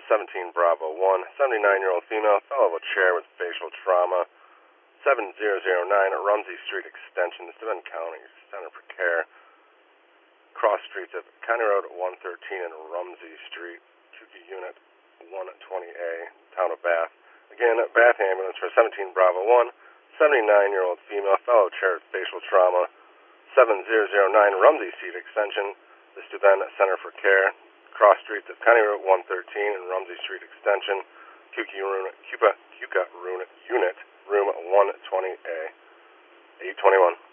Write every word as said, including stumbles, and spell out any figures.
seventeen Bravo one, seventy-nine-year-old female, fell out of a chair with facial trauma, seven thousand nine Rumsey Street Extension, Steuben County Center for Care, cross streets of County Road one thirteen and Rumsey Street, Q Q Unit one twenty A, Town of Bath. Again, Bath ambulance for seventeen Bravo one, seventy-nine-year-old female, fell out of chair with facial trauma, seven thousand nine Rumsey Street Extension, the Steuben Center for Care, cross streets of County Road one thirteen and Rumsey Street Extension, Q Q Unit, Unit, Room one twenty A, eight twenty-one.